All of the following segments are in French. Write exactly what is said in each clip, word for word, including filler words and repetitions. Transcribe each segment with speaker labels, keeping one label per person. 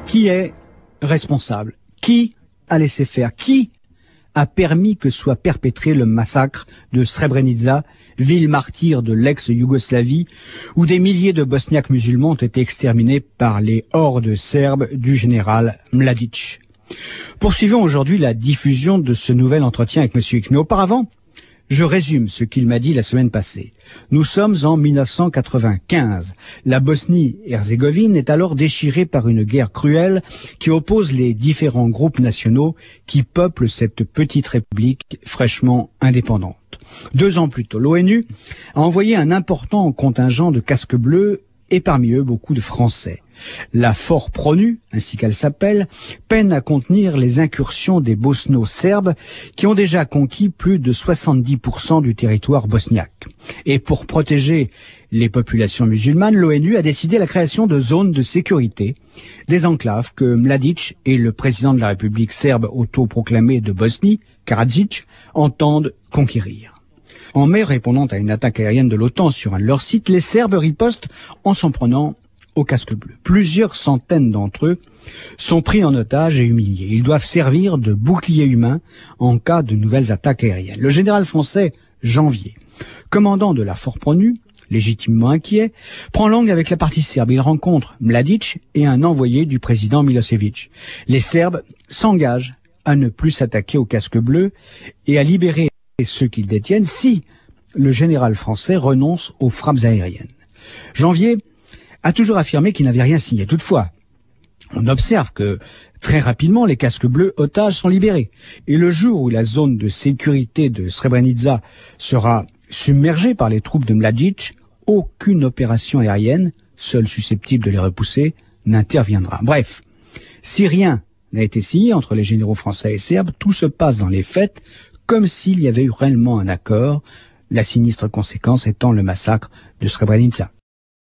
Speaker 1: Qui est responsable? Qui a laissé faire? Qui a permis que soit perpétré le massacre de Srebrenica, ville martyre de l'ex-Yougoslavie, où des milliers de Bosniaques musulmans ont été exterminés par les hordes serbes du général Mladic? Poursuivons aujourd'hui la diffusion de ce nouvel entretien avec M. X. Mais auparavant, je résume ce qu'il m'a dit la semaine passée. Nous sommes en mille neuf cent quatre-vingt-quinze. La Bosnie-Herzégovine est alors déchirée par une guerre cruelle qui oppose les différents groupes nationaux qui peuplent cette petite république fraîchement indépendante. Deux ans plus tôt, l'ONU a envoyé un important contingent de casques bleus et parmi eux beaucoup de Français. La Fort Pronu, ainsi qu'elle s'appelle, peine à contenir les incursions des bosno-serbes qui ont déjà conquis plus de soixante-dix pour cent du territoire bosniaque. Et pour protéger les populations musulmanes, l'ONU a décidé la création de zones de sécurité, des enclaves que Mladic et le président de la République serbe autoproclamée de Bosnie, Karadzic, entendent conquérir. En mai, répondant à une attaque aérienne de l'OTAN sur un de leurs sites, les Serbes ripostent en s'en prenant aux casques bleus. Plusieurs centaines d'entre eux sont pris en otage et humiliés. Ils doivent servir de bouclier humain en cas de nouvelles attaques aériennes. Le général français Janvier, commandant de la Fort Pronu, légitimement inquiet, prend langue avec la partie serbe. Il rencontre Mladic et un envoyé du président Milosevic. Les Serbes s'engagent à ne plus s'attaquer aux casques bleus et à libérer ceux qu'ils détiennent si le général français renonce aux frappes aériennes. Janvier a toujours affirmé qu'il n'avait rien signé. Toutefois, on observe que très rapidement les casques bleus otages sont libérés. Et le jour où la zone de sécurité de Srebrenica sera submergée par les troupes de Mladic, aucune opération aérienne, seule susceptible de les repousser, n'interviendra. Bref, si rien n'a été signé entre les généraux français et serbes, tout se passe dans les faits comme s'il y avait eu réellement un accord, la sinistre conséquence étant le massacre de Srebrenica.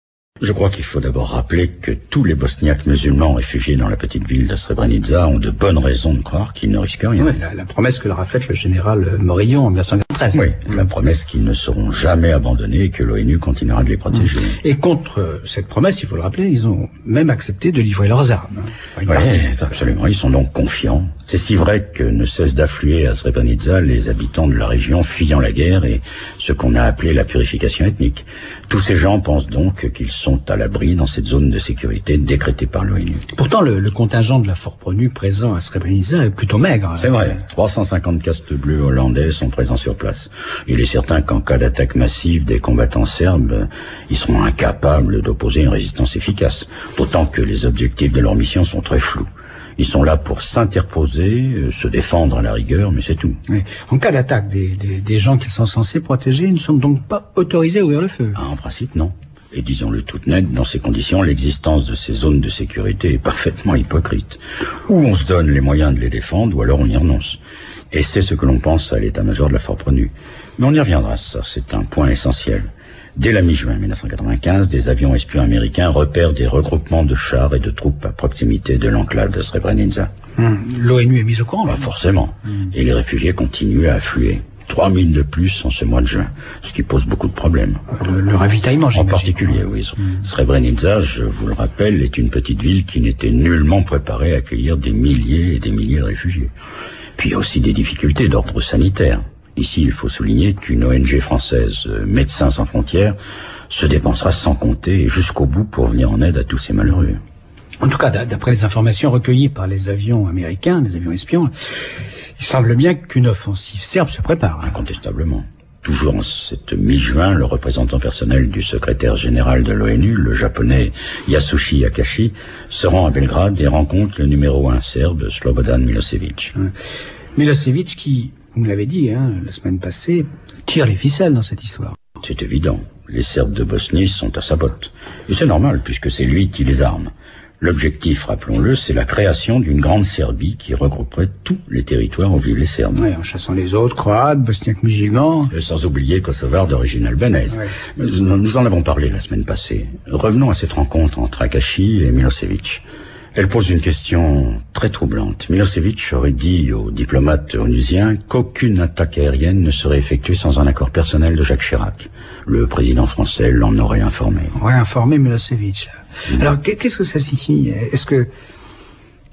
Speaker 2: Je crois qu'il faut d'abord rappeler que tous les Bosniaques musulmans réfugiés dans la petite ville de Srebrenica ont de bonnes raisons de croire qu'ils ne risquent rien.
Speaker 1: Oui, la, la promesse que leur a faite le général Morillon en mille neuf cent quatre-vingt-treize.
Speaker 2: Oui, la promesse qu'ils ne seront jamais abandonnés et que l'ONU continuera de les protéger.
Speaker 1: Et contre cette promesse, il faut le rappeler, ils ont même accepté de livrer leurs armes.
Speaker 2: Oui, absolument, ils sont donc confiants. C'est si vrai que ne cessent d'affluer à Srebrenica les habitants de la région fuyant la guerre et ce qu'on a appelé la purification ethnique. Tous ces gens pensent donc qu'ils sont à l'abri dans cette zone de sécurité décrétée par l'ONU.
Speaker 1: Pourtant, le, le contingent de la Fort Pronu présent à Srebrenica est plutôt maigre.
Speaker 2: C'est vrai. trois cent cinquante casques bleus hollandais sont présents sur place. Il est certain qu'en cas d'attaque massive des combattants serbes, ils seront incapables d'opposer une résistance efficace. D'autant que les objectifs de leur mission sont très flous. Ils sont là pour s'interposer, se défendre à la rigueur, mais c'est tout.
Speaker 1: Oui. En cas d'attaque, des, des, des gens qui sont censés protéger, ils ne sont donc pas autorisés à ouvrir le feu.
Speaker 2: Ah, en principe, non. Et disons-le tout net, dans ces conditions, l'existence de ces zones de sécurité est parfaitement hypocrite. Ou on se donne les moyens de les défendre, ou alors on y renonce. Et c'est ce que l'on pense à l'état-major de la Fort Pronu. Mais on y reviendra, ça, c'est un point essentiel. Dès la mi-juin mille neuf cent quatre-vingt-quinze, des avions espions américains repèrent des regroupements de chars et de troupes à proximité de l'enclave de Srebrenica.
Speaker 1: Hum, L'ONU est mise au courant.
Speaker 2: Bah, forcément. Hum. Et les réfugiés continuent à affluer. trois mille de plus en ce mois de juin, ce qui pose beaucoup de problèmes.
Speaker 1: Le, le ravitaillement,
Speaker 2: en particulier, oui. Hum. Srebrenica, je vous le rappelle, est une petite ville qui n'était nullement préparée à accueillir des milliers et des milliers de réfugiés. Puis il y a aussi des difficultés d'ordre sanitaire. Ici, il faut souligner qu'une O N G française, Médecins sans frontières, se dépensera sans compter et jusqu'au bout pour venir en aide à tous ces malheureux.
Speaker 1: En tout cas, d'après les informations recueillies par les avions américains, les avions espions, il semble bien qu'une offensive serbe se prépare.
Speaker 2: Incontestablement. Toujours en cette mi-juin, le représentant personnel du secrétaire général de l'ONU, le japonais Yasushi Akashi, se rend à Belgrade et rencontre le numéro un serbe, Slobodan Milosevic.
Speaker 1: Ouais. Milosevic qui, vous me l'avez dit, hein, la semaine passée, tire les ficelles dans cette histoire.
Speaker 2: C'est évident. Les Serbes de Bosnie sont à sa botte. Et c'est normal, puisque c'est lui qui les arme. L'objectif, rappelons-le, c'est la création d'une grande Serbie qui regrouperait tous les territoires où vivent les Serbes.
Speaker 1: Oui, en chassant les autres, croates, bosniaques musulmans.
Speaker 2: Et sans oublier kosovars d'origine albanaise. Ouais. Nous, nous en avons parlé la semaine passée. Revenons à cette rencontre entre Akashi et Milosevic. Elle pose une question très troublante. Milosevic aurait dit aux diplomates onusiens qu'aucune attaque aérienne ne serait effectuée sans un accord personnel de Jacques Chirac. Le président français l'en aurait informé.
Speaker 1: Aurait informé Milosevic. Mmh. Alors, qu'est-ce que ça signifie? Est-ce que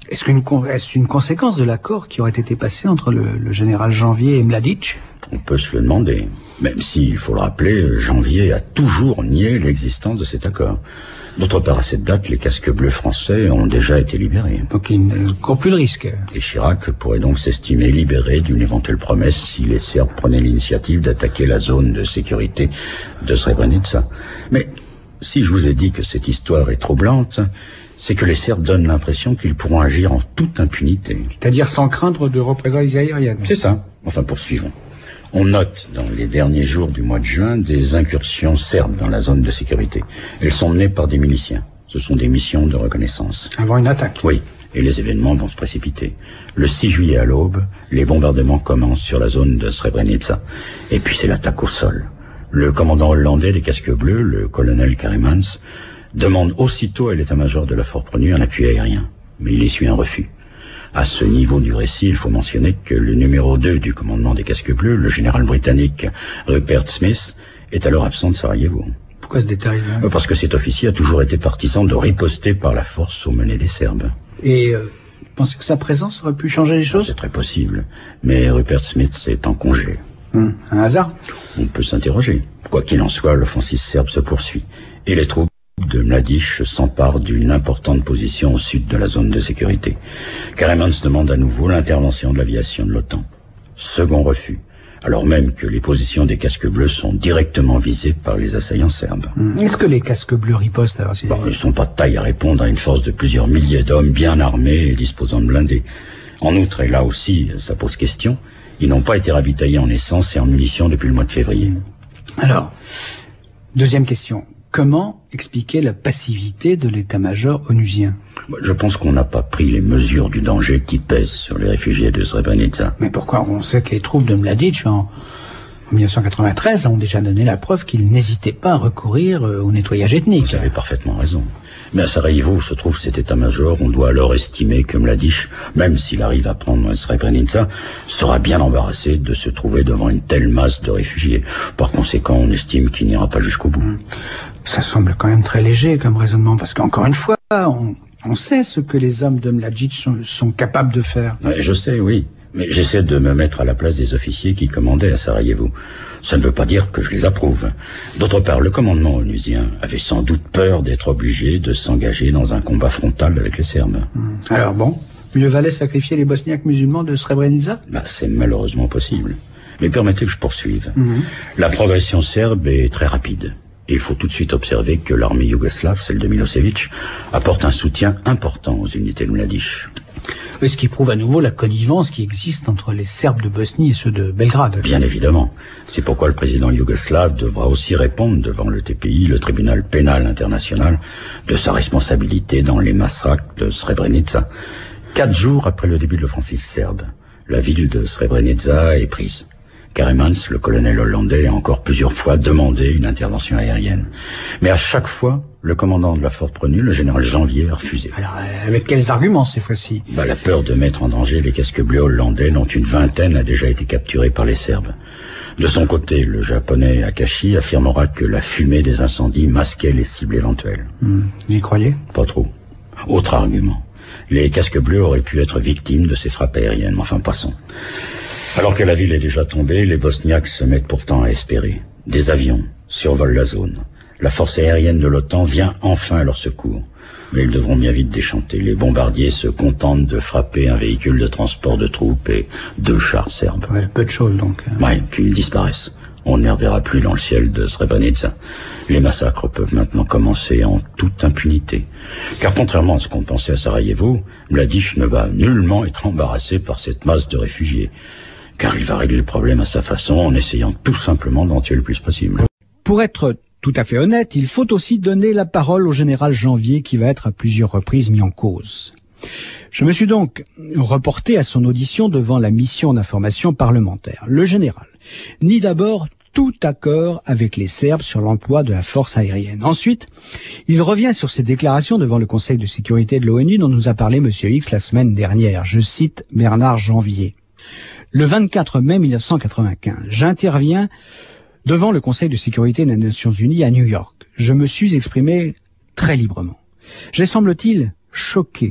Speaker 1: Est-ce qu'une est-ce une conséquence de l'accord qui aurait été passé entre le, le général Janvier et Mladic?
Speaker 2: On peut se le demander, même si, il faut le rappeler, Janvier a toujours nié l'existence de cet accord. D'autre part, à cette date, les casques bleus français ont déjà été libérés.
Speaker 1: Donc il ne court plus le risque.
Speaker 2: Et Chirac pourrait donc s'estimer libéré d'une éventuelle promesse si les Serbes prenaient l'initiative d'attaquer la zone de sécurité de Srebrenica. Mais si je vous ai dit que cette histoire est troublante, c'est que les Serbes donnent l'impression qu'ils pourront agir en toute impunité.
Speaker 1: C'est-à-dire sans craindre de représailles aériennes.
Speaker 2: C'est ça. Enfin, poursuivons. On note dans les derniers jours du mois de juin des incursions serbes dans la zone de sécurité. Elles sont menées par des miliciens. Ce sont des missions de reconnaissance.
Speaker 1: Avant une attaque.
Speaker 2: Oui, et les événements vont se précipiter. Le six juillet à l'aube, les bombardements commencent sur la zone de Srebrenica. Et puis c'est l'attaque au sol. Le commandant hollandais des casques bleus, le colonel Karemans, demande aussitôt à l'état-major de la Force Prévenue un appui aérien. Mais il essuie un refus. À ce niveau du récit, il faut mentionner que le numéro deux du commandement des casques bleus, le général britannique Rupert Smith, est alors absent de Sarajevo.
Speaker 1: Pourquoi ce détail là?
Speaker 2: Parce que cet officier a toujours été partisan de riposter par la force aux menées des Serbes.
Speaker 1: Et euh, vous pensez que sa présence aurait pu changer les choses?
Speaker 2: C'est très possible, mais Rupert Smith est en congé.
Speaker 1: Hum, un hasard?
Speaker 2: On peut s'interroger. Quoi qu'il en soit, l'offensive serbe se poursuit, et les troupes de Mladic s'empare d'une importante position au sud de la zone de sécurité. Karemans demande à nouveau l'intervention de l'aviation de l'OTAN. Second refus, alors même que les positions des casques bleus sont directement visées par les assaillants serbes.
Speaker 1: Est-ce que les casques bleus ripostent alors si...
Speaker 2: Bon, ils ne sont pas de taille à répondre à une force de plusieurs milliers d'hommes bien armés et disposant de blindés. En outre, et là aussi, ça pose question, ils n'ont pas été ravitaillés en essence et en munitions depuis le mois de février.
Speaker 1: Alors, deuxième question. Comment expliquer la passivité de l'état-major onusien?
Speaker 2: Je pense qu'on n'a pas pris les mesures du danger qui pèsent sur les réfugiés de Srebrenica.
Speaker 1: Mais pourquoi? On sait que les troupes de Mladic en, en mille neuf cent quatre-vingt-treize ont déjà donné la preuve qu'ils n'hésitaient pas à recourir au nettoyage ethnique.
Speaker 2: Vous avez parfaitement raison. Mais à Sarajevo se trouve cet état-major, on doit alors estimer que Mladic, même s'il arrive à prendre Srebrenica, sera bien embarrassé de se trouver devant une telle masse de réfugiés. Par conséquent, on estime qu'il n'ira pas jusqu'au bout.
Speaker 1: Ça semble quand même très léger comme raisonnement, parce qu'encore une fois, on, on sait ce que les hommes de Mladic sont, sont capables de faire.
Speaker 2: Ouais, je sais, oui. Mais j'essaie de me mettre à la place des officiers qui commandaient à Sarajevo. Ça ne veut pas dire que je les approuve. D'autre part, le commandement onusien avait sans doute peur d'être obligé de s'engager dans un combat frontal avec les Serbes.
Speaker 1: Hum. Alors bon, mieux valait sacrifier les Bosniaques musulmans de Srebrenica?
Speaker 2: Bah, c'est malheureusement possible. Mais permettez que je poursuive.
Speaker 1: Hum.
Speaker 2: La progression serbe est très rapide. Et il faut tout de suite observer que l'armée yougoslave, celle de Milosevic, apporte un soutien important aux unités de Mladic.
Speaker 1: Oui, ce qui prouve à nouveau la connivence qui existe entre les Serbes de Bosnie et ceux de Belgrade.
Speaker 2: Bien évidemment. C'est pourquoi le président yougoslave devra aussi répondre devant le T P I, le tribunal pénal international, de sa responsabilité dans les massacres de Srebrenica. Quatre jours après le début de l'offensive serbe, la ville de Srebrenica est prise. Karemans, le colonel hollandais, a encore plusieurs fois demandé une intervention aérienne. Mais à chaque fois, le commandant de la Force Prévenue, le général Janvier, a refusé.
Speaker 1: Alors, euh, avec quels arguments ces fois-ci?
Speaker 2: Bah, la peur de mettre en danger les casques bleus hollandais, dont une vingtaine a déjà été capturée par les Serbes. De son côté, le japonais Akashi affirmera que la fumée des incendies masquait les cibles éventuelles.
Speaker 1: Mmh. Vous y croyez?
Speaker 2: Pas trop. Autre argument. Les casques bleus auraient pu être victimes de ces frappes aériennes. Enfin, passons. Alors que la ville est déjà tombée, les Bosniaques se mettent pourtant à espérer. Des avions survolent la zone. La force aérienne de l'OTAN vient enfin à leur secours. Mais ils devront bien vite déchanter. Les bombardiers se contentent de frapper un véhicule de transport de troupes et deux chars serbes.
Speaker 1: Ouais, peu de choses donc.
Speaker 2: Ouais, puis ils disparaissent. On ne les reverra plus dans le ciel de Srebrenica. Les massacres peuvent maintenant commencer en toute impunité. Car contrairement à ce qu'on pensait à Sarajevo, Mladic ne va nullement être embarrassé par cette masse de réfugiés. Car il va régler le problème à sa façon en essayant tout simplement d'en tuer le plus possible.
Speaker 1: Pour être tout à fait honnête, il faut aussi donner la parole au général Janvier qui va être à plusieurs reprises mis en cause. Je me suis donc reporté à son audition devant la mission d'information parlementaire. Le général nie d'abord tout accord avec les Serbes sur l'emploi de la force aérienne. Ensuite, il revient sur ses déclarations devant le Conseil de sécurité de l'ONU dont nous a parlé M. X la semaine dernière. Je cite Bernard Janvier. Le vingt-quatre mai mille neuf cent quatre-vingt-quinze, j'interviens devant le Conseil de sécurité des Nations Unies à New York. Je me suis exprimé très librement. J'ai, semble-t-il, choqué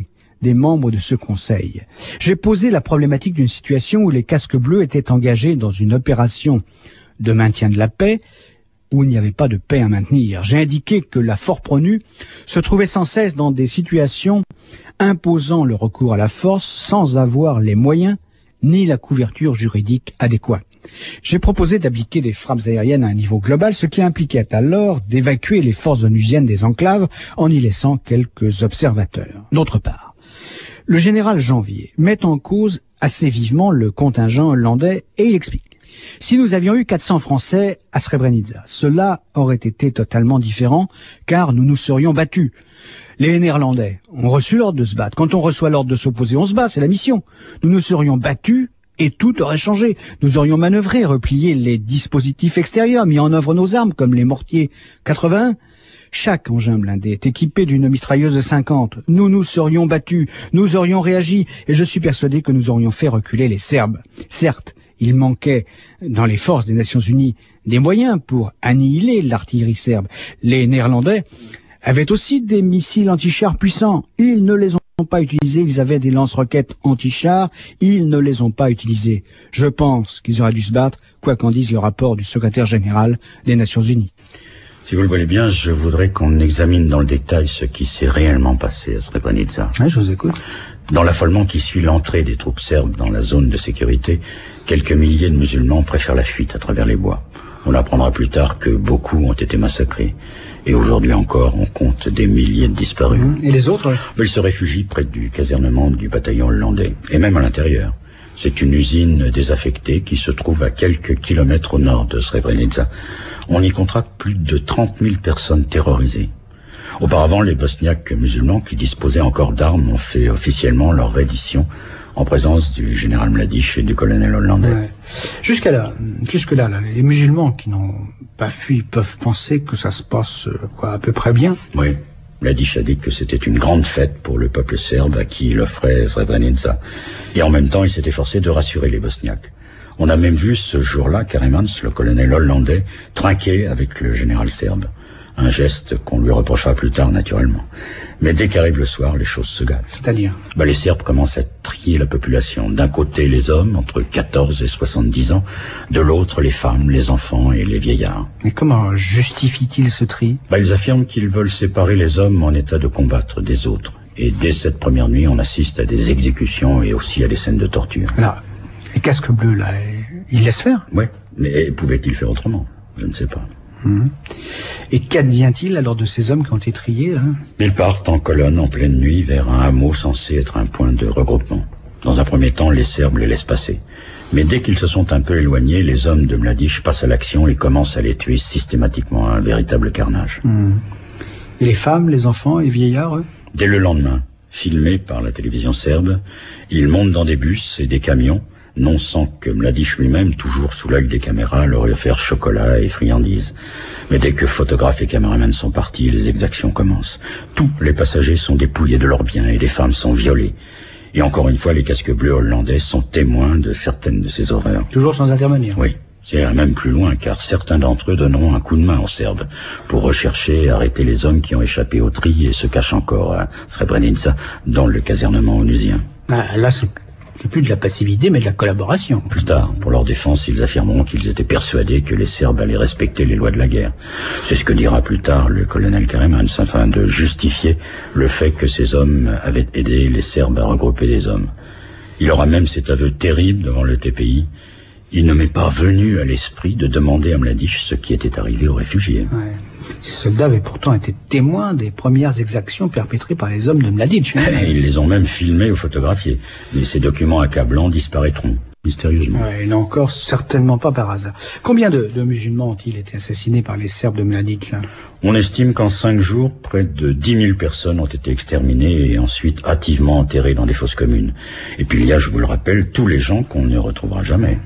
Speaker 1: des membres de ce conseil. J'ai posé la problématique d'une situation où les casques bleus étaient engagés dans une opération de maintien de la paix, où il n'y avait pas de paix à maintenir. J'ai indiqué que la Fort-Pronu se trouvait sans cesse dans des situations imposant le recours à la force sans avoir les moyens ni la couverture juridique adéquate. J'ai proposé d'appliquer des frappes aériennes à un niveau global, ce qui impliquait alors d'évacuer les forces onusiennes des enclaves en y laissant quelques observateurs. D'autre part, le général Janvier met en cause assez vivement le contingent hollandais et il explique. Si nous avions eu quatre cents Français à Srebrenica, cela aurait été totalement différent, car nous nous serions battus. Les Néerlandais ont reçu l'ordre de se battre. Quand on reçoit l'ordre de s'opposer, on se bat, c'est la mission. Nous nous serions battus et tout aurait changé. Nous aurions manœuvré, replié les dispositifs extérieurs, mis en œuvre nos armes, comme les mortiers quatre-vingt-un. Chaque engin blindé est équipé d'une mitrailleuse de cinquante. Nous nous serions battus, nous aurions réagi, et je suis persuadé que nous aurions fait reculer les Serbes. Certes, il manquait dans les forces des Nations Unies des moyens pour annihiler l'artillerie serbe. Les Néerlandais avaient aussi des missiles anti-chars puissants. Ils ne les ont pas utilisés, ils avaient des lance-roquettes anti-chars, ils ne les ont pas utilisés. Je pense qu'ils auraient dû se battre, quoi qu'en dise le rapport du secrétaire général des Nations Unies.
Speaker 2: Si vous le voulez bien, je voudrais qu'on examine dans le détail ce qui s'est réellement passé à Srebrenica.
Speaker 1: Oui, je vous écoute.
Speaker 2: Dans l'affolement qui suit l'entrée des troupes serbes dans la zone de sécurité, quelques milliers de musulmans préfèrent la fuite à travers les bois. On apprendra plus tard que beaucoup ont été massacrés. Et aujourd'hui encore, on compte des milliers de disparus.
Speaker 1: Et les autres?
Speaker 2: Ils se réfugient près du casernement du bataillon hollandais, et même à l'intérieur. C'est une usine désaffectée qui se trouve à quelques kilomètres au nord de Srebrenica. On y comptera plus de trente mille personnes terrorisées. Auparavant, les Bosniaques musulmans qui disposaient encore d'armes ont fait officiellement leur reddition en présence du général Mladic et du colonel hollandais.
Speaker 1: Ouais. Jusqu'à là, jusque là, là, les musulmans qui n'ont pas fui peuvent penser que ça se passe quoi, à peu près bien.
Speaker 2: Oui, Mladic a dit que c'était une grande fête pour le peuple serbe à qui il offrait Srebrenica. Et en même temps, il s'est efforcé de rassurer les Bosniaques. On a même vu ce jour-là Karemans, le colonel hollandais, trinquer avec le général serbe. Un geste qu'on lui reprochera plus tard, naturellement. Mais dès qu'arrive le soir, les choses se gâtent.
Speaker 1: C'est-à-dire
Speaker 2: bah, les Serbes commencent à trier la population. D'un côté, les hommes, entre quatorze et soixante-dix ans. De l'autre, les femmes, les enfants et les vieillards.
Speaker 1: Et comment justifient-ils ce tri
Speaker 2: bah, Ils affirment qu'ils veulent séparer les hommes en état de combattre des autres. Et dès cette première nuit, on assiste à des exécutions et aussi à des scènes de torture.
Speaker 1: Alors, les casques bleus, là, ils laissent faire?
Speaker 2: Oui, mais pouvaient-ils faire autrement? Je ne sais pas.
Speaker 1: Mmh. Et qu'advient-il alors de ces hommes qui ont été triés là?
Speaker 2: Ils partent en colonne en pleine nuit vers un hameau censé être un point de regroupement. Dans un premier temps, les Serbes les laissent passer. Mais dès qu'ils se sont un peu éloignés, les hommes de Mladic passent à l'action et commencent à les tuer systématiquement, un véritable carnage.
Speaker 1: Mmh. Et les femmes, les enfants et les vieillards, eux?
Speaker 2: Dès le lendemain, filmés par la télévision serbe, ils montent dans des bus et des camions, non sans que Mladic lui-même, toujours sous l'œil des caméras, leur ait offert chocolat et friandises. Mais dès que photographes et caméramans sont partis, les exactions commencent. Tous les passagers sont dépouillés de leurs biens et les femmes sont violées. Et encore une fois, les casques bleus hollandais sont témoins de certaines de ces horreurs.
Speaker 1: Toujours sans intervenir?
Speaker 2: Oui. C'est même plus loin, car certains d'entre eux donneront un coup de main aux Serbes pour rechercher et arrêter les hommes qui ont échappé au tri et se cachent encore à Srebrenica, dans le casernement onusien.
Speaker 1: Ah, là, c'est plus de la passivité, mais de la collaboration.
Speaker 2: Plus tard, pour leur défense, ils affirmeront qu'ils étaient persuadés que les Serbes allaient respecter les lois de la guerre. C'est ce que dira plus tard le colonel Karemans, afin de justifier le fait que ces hommes avaient aidé les Serbes à regrouper des hommes. Il aura même cet aveu terrible devant le T P I. Il ne m'est pas venu à l'esprit de demander à Mladic ce qui était arrivé aux réfugiés.
Speaker 1: Ouais. Ces soldats avaient pourtant été témoins des premières exactions perpétrées par les hommes de Mladic. Hein.
Speaker 2: Ils les ont même filmés ou photographiés. Mais ces documents accablants disparaîtront, mystérieusement.
Speaker 1: Ouais, et là encore, certainement pas par hasard. Combien de, de musulmans ont-ils été assassinés par les Serbes de Mladic là?
Speaker 2: On estime qu'en cinq jours, près de dix mille personnes ont été exterminées et ensuite hâtivement enterrées dans des fosses communes. Et puis il y a, je vous le rappelle, tous les gens qu'on ne retrouvera jamais.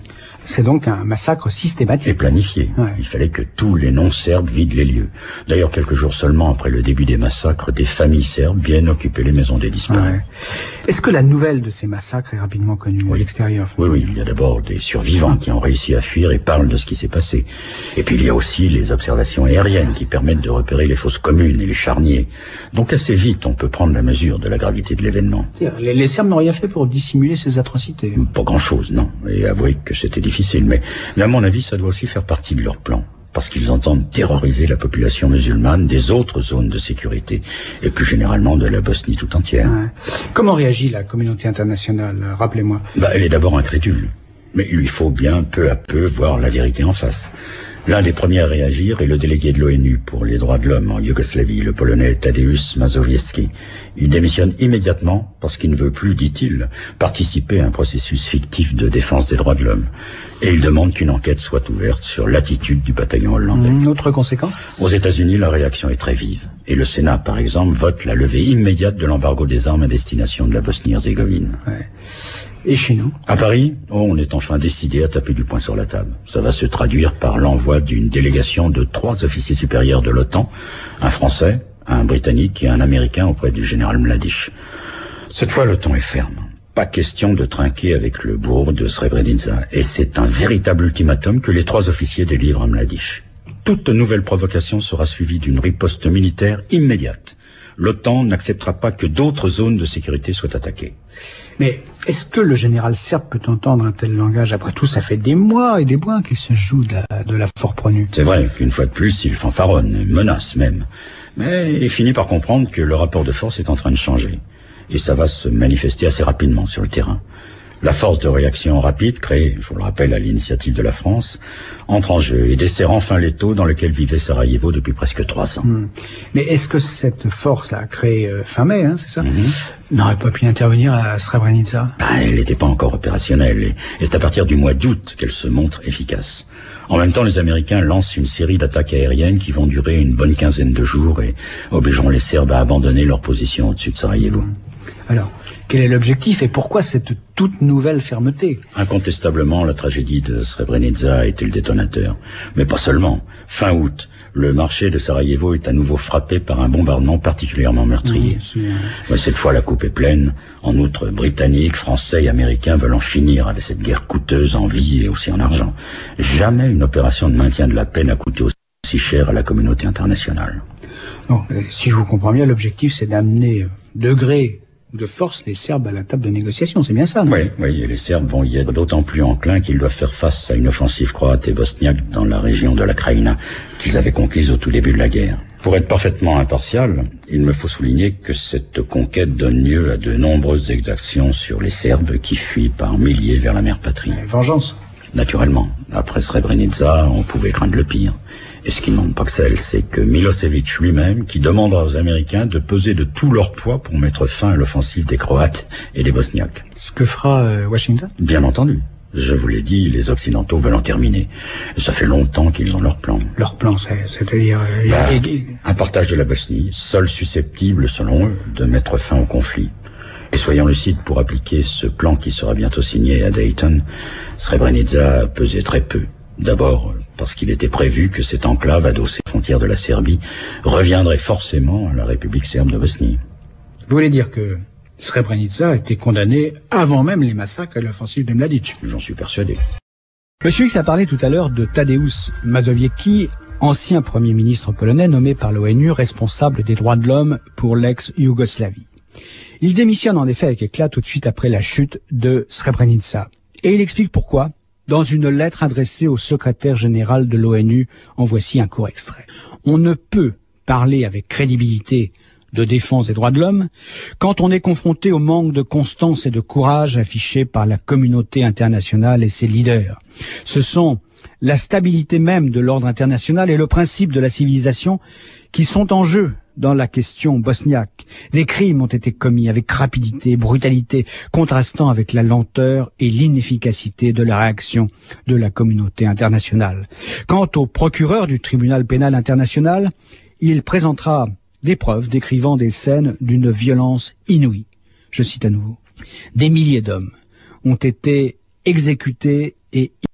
Speaker 1: C'est donc un massacre systématique.
Speaker 2: Et planifié. Ouais. Il fallait que tous les non-serbes vident les lieux. D'ailleurs, quelques jours seulement après le début des massacres, des familles serbes viennent occuper les maisons des disparus. Ouais.
Speaker 1: Est-ce que la nouvelle de ces massacres est rapidement connue oui. à l'extérieur?
Speaker 2: Oui, oui. Il y a d'abord des survivants qui ont réussi à fuir et parlent de ce qui s'est passé. Et puis il y a aussi les observations aériennes qui permettent de repérer les fosses communes et les charniers. Donc assez vite, on peut prendre la mesure de la gravité de l'événement.
Speaker 1: Les, les Serbes n'ont rien fait pour dissimuler ces atrocités?
Speaker 2: Pas grand-chose, non. Et avouez que c'était difficile. Mais, mais à mon avis, ça doit aussi faire partie de leur plan. Parce qu'ils entendent terroriser la population musulmane des autres zones de sécurité. Et plus généralement de la Bosnie tout entière. Ouais.
Speaker 1: Comment réagit la communauté internationale? Rappelez-moi.
Speaker 2: Bah, elle est d'abord incrédule. Mais il lui faut bien peu à peu voir la vérité en face. L'un des premiers à réagir est le délégué de l'ONU pour les droits de l'homme en Yougoslavie, le Polonais Tadeusz Mazowiecki. Il démissionne immédiatement parce qu'il ne veut plus, dit-il, participer à un processus fictif de défense des droits de l'homme. Et il demande qu'une enquête soit ouverte sur l'attitude du bataillon hollandais.
Speaker 1: Une autre conséquence?
Speaker 2: Aux États-Unis, la réaction est très vive. Et le Sénat, par exemple, vote la levée immédiate de l'embargo des armes à destination de la Bosnie-Herzégovine.
Speaker 1: Ouais. Et chez nous?
Speaker 2: À Paris, oh, on est enfin décidé à taper du poing sur la table. Ça va se traduire par l'envoi d'une délégation de trois officiers supérieurs de l'OTAN, un Français, un Britannique et un Américain auprès du général Mladic. Cette fois, le ton est ferme. Pas question de trinquer avec le bourg de Srebrenica. Et c'est un véritable ultimatum que les trois officiers délivrent à Mladic. Toute nouvelle provocation sera suivie d'une riposte militaire immédiate. L'OTAN n'acceptera pas que d'autres zones de sécurité soient attaquées.
Speaker 1: Mais est-ce que le général serbe peut entendre un tel langage? Après tout, ça fait des mois et des mois qu'il se joue de la, de la forpre nue.
Speaker 2: C'est vrai qu'une fois de plus, il fanfaronne, menace même. Mais il finit par comprendre que le rapport de force est en train de changer. Et ça va se manifester assez rapidement sur le terrain. La force de réaction rapide, créée, je vous le rappelle, à l'initiative de la France, entre en jeu et dessert enfin l'étau dans lequel vivait Sarajevo depuis presque trois ans. Mmh.
Speaker 1: Mais est-ce que cette force-là, créée euh, fin mai, hein, c'est ça, mmh. n'aurait pas pu intervenir à Srebrenica?
Speaker 2: bah, Elle n'était pas encore opérationnelle, et, et c'est à partir du mois d'août qu'elle se montre efficace. En même temps, les Américains lancent une série d'attaques aériennes qui vont durer une bonne quinzaine de jours et obligeront les Serbes à abandonner leur position au-dessus de Sarajevo.
Speaker 1: Mmh. Alors, quel est l'objectif et pourquoi cette toute nouvelle fermeté?
Speaker 2: Incontestablement, la tragédie de Srebrenica a été le détonateur. Mais pas seulement. Fin août, le marché de Sarajevo est à nouveau frappé par un bombardement particulièrement meurtrier. Oui, Mais cette fois, la coupe est pleine. En outre, Britanniques, Français et Américains veulent en finir avec cette guerre coûteuse en vie et aussi en argent. Jamais une opération de maintien de la paix n'a coûté aussi cher à la communauté internationale.
Speaker 1: Bon, si je vous comprends bien, l'objectif c'est d'amener de gré de force les Serbes à la table de négociation, c'est bien ça, non?
Speaker 2: Oui, oui, et les Serbes vont y être d'autant plus enclins qu'ils doivent faire face à une offensive croate et bosniaque dans la région de la Krajina qu'ils avaient conquise au tout début de la guerre. Pour être parfaitement impartial, il me faut souligner que cette conquête donne lieu à de nombreuses exactions sur les Serbes qui fuient par milliers vers la mère patrie.
Speaker 1: Euh, vengeance?
Speaker 2: Naturellement. Après Srebrenica, on pouvait craindre le pire. Et ce qui ne manque pas que celle, c'est que Milosevic lui-même, qui demandera aux Américains de peser de tout leur poids pour mettre fin à l'offensive des Croates et des Bosniaques.
Speaker 1: Ce que fera euh, Washington?
Speaker 2: Bien entendu. Je vous l'ai dit, les Occidentaux veulent en terminer. Et ça fait longtemps qu'ils ont leur plan.
Speaker 1: Leur plan, c'est-à-dire... Euh,
Speaker 2: bah,
Speaker 1: et...
Speaker 2: un partage de la Bosnie, seul susceptible, selon eux, de mettre fin au conflit. Et soyons lucides, pour appliquer ce plan qui sera bientôt signé à Dayton, Srebrenica pesait très peu. D'abord, parce qu'il était prévu que cette enclave adossée aux frontières de la Serbie reviendrait forcément à la République serbe de Bosnie.
Speaker 1: Vous voulez dire que Srebrenica a été condamné avant même les massacres et l'offensive de Mladic?
Speaker 2: J'en suis persuadé.
Speaker 1: Monsieur X a parlé tout à l'heure de Tadeusz Mazowiecki, ancien Premier ministre polonais nommé par l'ONU responsable des droits de l'homme pour l'ex-Yougoslavie. Il démissionne en effet avec éclat tout de suite après la chute de Srebrenica. Et il explique pourquoi dans une lettre adressée au secrétaire général de l'ONU. En voici un court extrait. On ne peut parler avec crédibilité de défense des droits de l'homme quand on est confronté au manque de constance et de courage affiché par la communauté internationale et ses leaders. Ce sont la stabilité même de l'ordre international et le principe de la civilisation qui sont en jeu dans la question bosniaque. Des crimes ont été commis avec rapidité et brutalité, contrastant avec la lenteur et l'inefficacité de la réaction de la communauté internationale. Quant au procureur du tribunal pénal international, il présentera des preuves décrivant des scènes d'une violence inouïe. Je cite à nouveau. Des milliers d'hommes ont été exécutés et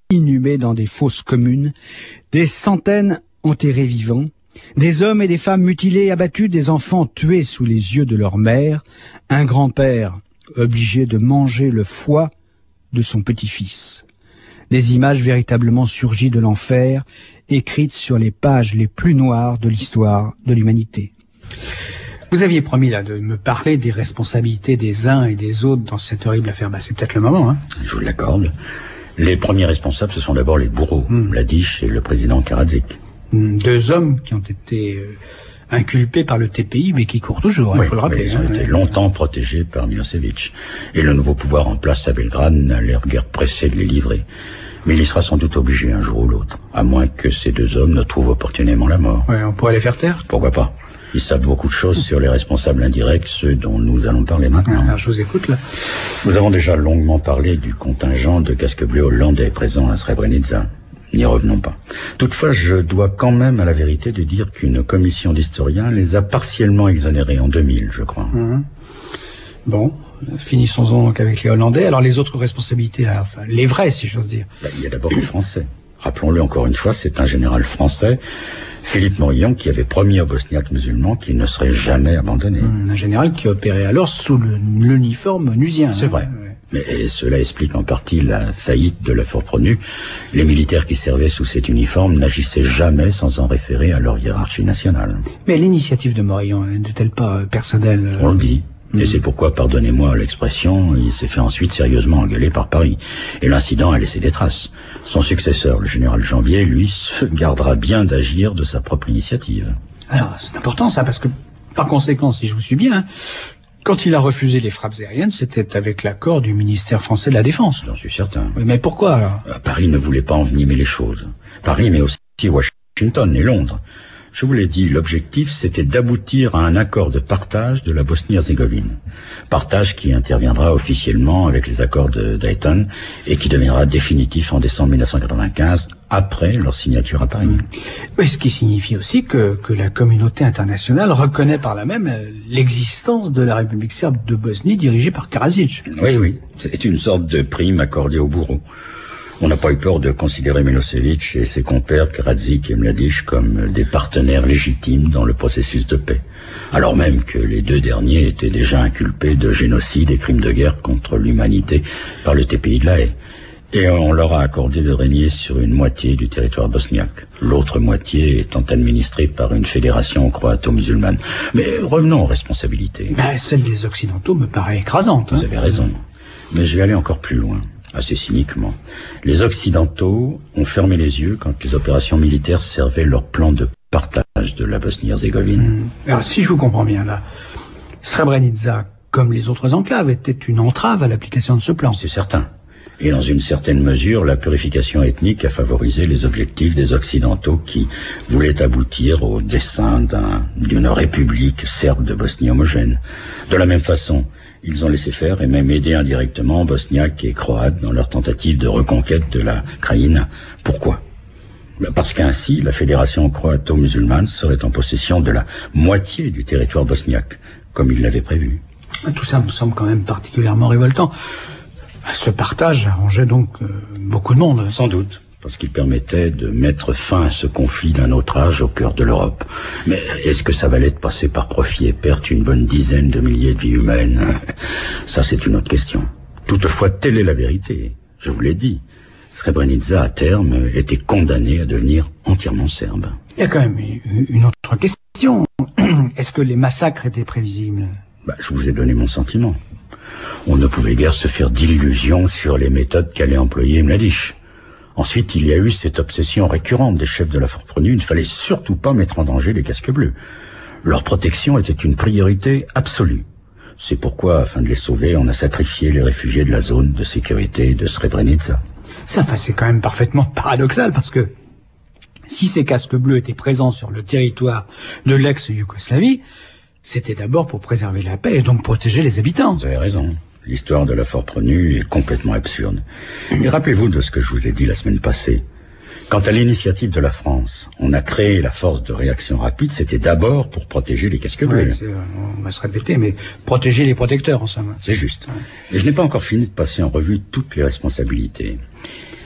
Speaker 1: inhumés dans des fosses communes, des centaines enterrés vivants, des hommes et des femmes mutilés, abattus, des enfants tués sous les yeux de leur mère, un grand-père obligé de manger le foie de son petit-fils. Des images véritablement surgies de l'enfer, écrites sur les pages les plus noires de l'histoire de l'humanité. Vous aviez promis là de me parler des responsabilités des uns et des autres dans cette horrible affaire. Bah, c'est peut-être le moment, hein.
Speaker 2: Je vous l'accorde. Les premiers responsables, ce sont d'abord les bourreaux, mmh. Mladic et le président Karadzic.
Speaker 1: Deux hommes qui ont été euh, inculpés par le T P I, mais qui courent toujours, il oui, faut le rappeler.
Speaker 2: Ils ont hein, été ouais. longtemps protégés par Milosevic. Et le nouveau pouvoir en place à Belgrade n'a l'air guère pressé de les livrer. Mais il sera sans doute obligé un jour ou l'autre, à moins que ces deux hommes ne trouvent opportunément la mort.
Speaker 1: Ouais, on pourrait les faire taire.
Speaker 2: Pourquoi pas? Ils savent beaucoup de choses sur les responsables indirects, ceux dont nous allons parler maintenant.
Speaker 1: Alors, je vous écoute, là.
Speaker 2: Nous avons déjà longuement parlé du contingent de casques bleus hollandais présent à Srebrenica. N'y revenons pas. Toutefois, je dois quand même à la vérité de dire qu'une commission d'historiens les a partiellement exonérés en deux mille, je crois.
Speaker 1: Mmh. Bon, finissons donc avec les Hollandais. Alors les autres responsabilités, là, enfin, les vraies, si j'ose dire.
Speaker 2: Ben, il y a d'abord les Français. Rappelons-le encore une fois, c'est un général français, Philippe Morillon, qui avait promis aux Bosniaques musulmans qu'il ne serait jamais abandonné.
Speaker 1: Mmh, un général qui opérait alors sous l'uniforme onusien.
Speaker 2: C'est hein, vrai. Ouais. Mais cela explique en partie la faillite de la Forpronue. Les militaires qui servaient sous cet uniforme n'agissaient jamais sans en référer à leur hiérarchie nationale.
Speaker 1: Mais l'initiative de Morillon n'est-elle pas personnelle?
Speaker 2: On le dit. Mmh. Et c'est pourquoi, pardonnez-moi l'expression, il s'est fait ensuite sérieusement engueuler par Paris. Et l'incident a laissé des traces. Son successeur, le général Janvier, lui, se gardera bien d'agir de sa propre initiative.
Speaker 1: Alors, c'est important ça, parce que, par conséquent, si je vous suis bien, quand il a refusé les frappes aériennes, c'était avec l'accord du ministère français de la Défense.
Speaker 2: J'en suis certain.
Speaker 1: Oui, mais pourquoi alors?
Speaker 2: Paris ne voulait pas envenimer les choses. Paris, mais aussi Washington et Londres. Je vous l'ai dit, l'objectif, c'était d'aboutir à un accord de partage de la Bosnie-Herzégovine. Partage qui interviendra officiellement avec les accords de Dayton et qui deviendra définitif en décembre mille neuf cent quatre-vingt-quinze, après leur signature à Paris.
Speaker 1: Oui, ce qui signifie aussi que, que la communauté internationale reconnaît par là même l'existence de la République serbe de Bosnie dirigée par Karadzic.
Speaker 2: Oui, oui, c'est une sorte de prime accordée aux bourreaux. On n'a pas eu peur de considérer Milosevic et ses compères Karadzic et Mladic comme des partenaires légitimes dans le processus de paix, alors même que les deux derniers étaient déjà inculpés de génocide et crimes de guerre contre l'humanité par le T P I de La Haye. Et on leur a accordé de régner sur une moitié du territoire bosniaque, l'autre moitié étant administrée par une fédération croato-musulmane. Mais revenons aux responsabilités.
Speaker 1: Ben, celle des Occidentaux me paraît écrasante. Hein.
Speaker 2: Vous avez raison, mais je vais aller encore plus loin. Assez cyniquement. Les Occidentaux ont fermé les yeux quand les opérations militaires servaient leur plan de partage de la Bosnie-Herzégovine.
Speaker 1: Mmh. Alors, si je vous comprends bien, là, Srebrenica, comme les autres enclaves, était une entrave à l'application de ce plan.
Speaker 2: C'est certain. Et dans une certaine mesure, la purification ethnique a favorisé les objectifs des Occidentaux qui voulaient aboutir au dessein d'un, d'une république serbe de Bosnie homogène. De la même façon, ils ont laissé faire et même aidé indirectement Bosniaques et Croates dans leur tentative de reconquête de la Krajina. Pourquoi? Parce qu'ainsi, la fédération croato-musulmane serait en possession de la moitié du territoire bosniaque, comme ils l'avaient prévu.
Speaker 1: Tout ça me semble quand même particulièrement révoltant. Ce partage arrangeait donc euh, beaucoup de monde.
Speaker 2: Sans doute, parce qu'il permettait de mettre fin à ce conflit d'un autre âge au cœur de l'Europe. Mais est-ce que ça valait de passer par profit et perte une bonne dizaine de milliers de vies humaines? Ça, c'est une autre question. Toutefois, telle est la vérité. Je vous l'ai dit. Srebrenica, à terme, était condamné à devenir entièrement serbe.
Speaker 1: Il y a quand même une autre question. Est-ce que les massacres étaient prévisibles?
Speaker 2: Bah, je vous ai donné mon sentiment. On ne pouvait guère se faire d'illusions sur les méthodes qu'allait employer Mladic. Ensuite, il y a eu cette obsession récurrente des chefs de la Forpronue. Il ne fallait surtout pas mettre en danger les casques bleus. Leur protection était une priorité absolue. C'est pourquoi, afin de les sauver, on a sacrifié les réfugiés de la zone de sécurité de Srebrenica.
Speaker 1: Ça, enfin, c'est quand même parfaitement paradoxal, parce que si ces casques bleus étaient présents sur le territoire de l'ex-Yougoslavie, c'était d'abord pour préserver la paix et donc protéger les habitants.
Speaker 2: Vous avez raison. L'histoire de la Forpronue est complètement absurde. Et rappelez-vous de ce que je vous ai dit la semaine passée. Quant à l'initiative de la France, on a créé la force de réaction rapide, c'était d'abord pour protéger les casques bleus.
Speaker 1: Oui, on va se répéter, mais protéger les protecteurs, en somme.
Speaker 2: C'est juste. Et je n'ai pas encore fini de passer en revue toutes les responsabilités.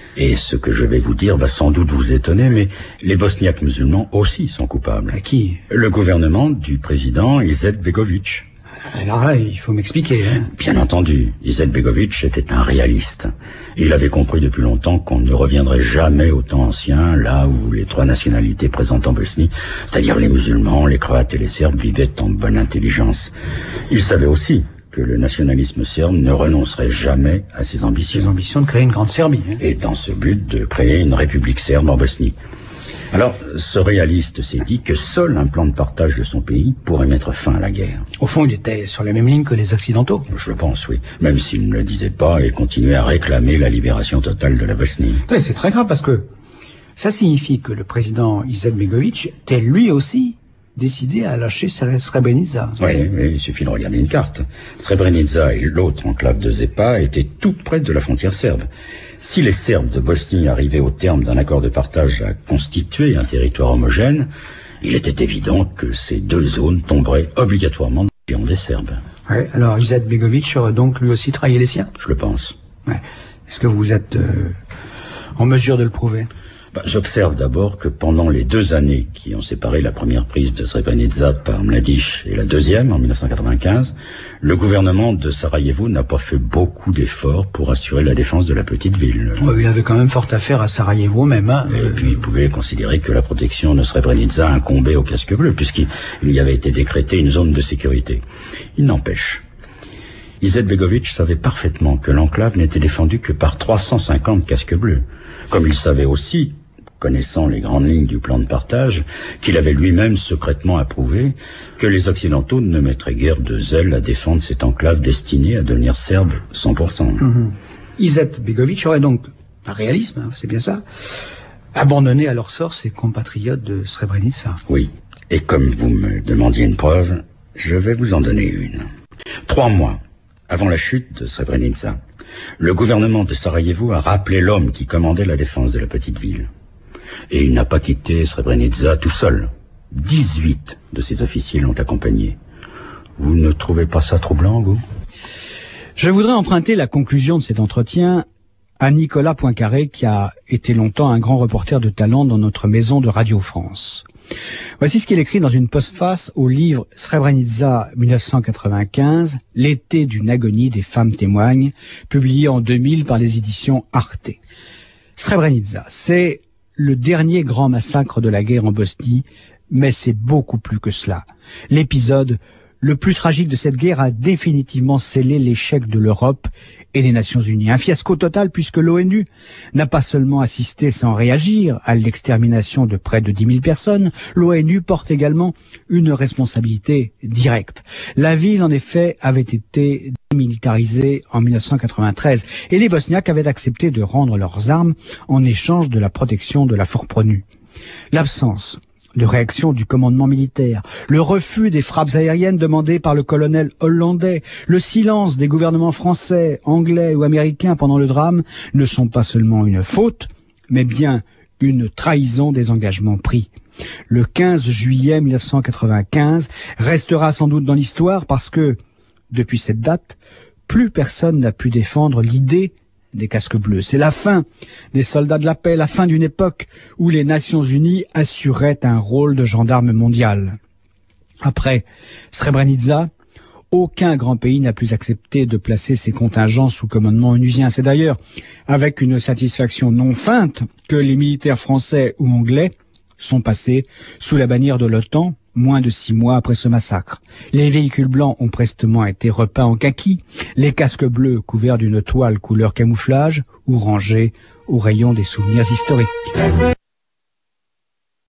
Speaker 2: Et ce que je vais vous dire va sans doute vous étonner, mais les Bosniaques musulmans aussi sont coupables.
Speaker 1: À qui?
Speaker 2: Le gouvernement du président Izetbegović.
Speaker 1: Alors là, il faut m'expliquer. Hein.
Speaker 2: Bien entendu, Izetbegović était un réaliste. Il avait compris depuis longtemps qu'on ne reviendrait jamais au temps ancien, là où les trois nationalités présentes en Bosnie, c'est-à-dire les musulmans, les Croates et les Serbes, vivaient en bonne intelligence. Il savait aussi que le nationalisme serbe ne renoncerait jamais à ses ambitions.
Speaker 1: Ses ambitions de créer une grande Serbie. Hein.
Speaker 2: Et dans ce but de créer une république serbe en Bosnie. Alors, ce réaliste s'est dit que seul un plan de partage de son pays pourrait mettre fin à la guerre.
Speaker 1: Au fond, il était sur la même ligne que les Occidentaux.
Speaker 2: Je le pense, oui. Même s'il ne le disait pas et continuait à réclamer la libération totale de la Bosnie.
Speaker 1: Oui, c'est très grave parce que ça signifie que le président Izetbegović était lui aussi décidé à lâcher Srebrenica.
Speaker 2: Oui, oui, il suffit de regarder une carte. Srebrenica et l'autre enclave de Zepa étaient toutes près de la frontière serbe. Si les Serbes de Bosnie arrivaient au terme d'un accord de partage à constituer un territoire homogène, il était évident que ces deux zones tomberaient obligatoirement dans la région des Serbes.
Speaker 1: Oui, alors Izetbegović aurait donc lui aussi trahi les siens?
Speaker 2: Je le pense.
Speaker 1: Ouais. Est-ce que vous êtes euh, en mesure de le prouver?
Speaker 2: Bah, j'observe d'abord que pendant les deux années qui ont séparé la première prise de Srebrenica par Mladic et la deuxième en mille neuf cent quatre-vingt-quinze, le gouvernement de Sarajevo n'a pas fait beaucoup d'efforts pour assurer la défense de la petite ville.
Speaker 1: Ouais, il avait quand même fort affaire à Sarajevo même. Hein.
Speaker 2: Et puis il pouvait considérer que la protection de Srebrenica incombait au casque bleu, puisqu'il y avait été décrété une zone de sécurité. Il n'empêche. Izetbegović savait parfaitement que l'enclave n'était défendue que par trois cent cinquante casques bleus. Comme il savait aussi, connaissant les grandes lignes du plan de partage, qu'il avait lui-même secrètement approuvé, que les Occidentaux ne mettraient guère de zèle à défendre cette enclave destinée à devenir serbe cent pour cent.
Speaker 1: Mmh. Izetbegović aurait donc, par réalisme, hein, c'est bien ça, abandonné à leur sort ses compatriotes de Srebrenica.
Speaker 2: Oui, et comme vous me demandiez une preuve, je vais vous en donner une. Trois mois avant la chute de Srebrenica, le gouvernement de Sarajevo a rappelé l'homme qui commandait la défense de la petite ville. Et il n'a pas quitté Srebrenica tout seul. dix-huit de ses officiers l'ont accompagné. Vous ne trouvez pas ça troublant, vous?
Speaker 1: Je voudrais emprunter la conclusion de cet entretien à Nicolas Poincaré, qui a été longtemps un grand reporter de talent dans notre maison de Radio France. Voici ce qu'il écrit dans une postface au livre Srebrenica mille neuf cent quatre-vingt-quinze, L'été d'une agonie des femmes témoignent, publié en deux mille par les éditions Arte. Srebrenica, c'est le dernier grand massacre de la guerre en Bosnie, mais c'est beaucoup plus que cela. L'épisode le plus tragique de cette guerre a définitivement scellé l'échec de l'Europe et des Nations Unies. Un fiasco total puisque l'ONU n'a pas seulement assisté sans réagir à l'extermination de près de dix mille personnes, l'ONU porte également une responsabilité directe. La ville, en effet, avait été démilitarisée en mille neuf cent quatre-vingt-treize et les Bosniaques avaient accepté de rendre leurs armes en échange de la protection de la Force-Pronu. L'absence de réaction du commandement militaire, le refus des frappes aériennes demandées par le colonel hollandais, le silence des gouvernements français, anglais ou américains pendant le drame ne sont pas seulement une faute, mais bien une trahison des engagements pris. Le quinze juillet mille neuf cent quatre-vingt-quinze restera sans doute dans l'histoire parce que, depuis cette date, plus personne n'a pu défendre l'idée des casques bleus. C'est la fin des soldats de la paix, la fin d'une époque où les Nations Unies assuraient un rôle de gendarme mondial. Après Srebrenica, aucun grand pays n'a plus accepté de placer ses contingents sous commandement onusien. C'est d'ailleurs avec une satisfaction non feinte que les militaires français ou anglais sont passés sous la bannière de l'OTAN moins de six mois après ce massacre. Les véhicules blancs ont prestement été repeints en kaki, les casques bleus couverts d'une toile couleur camouflage ou rangés au rayon des souvenirs historiques.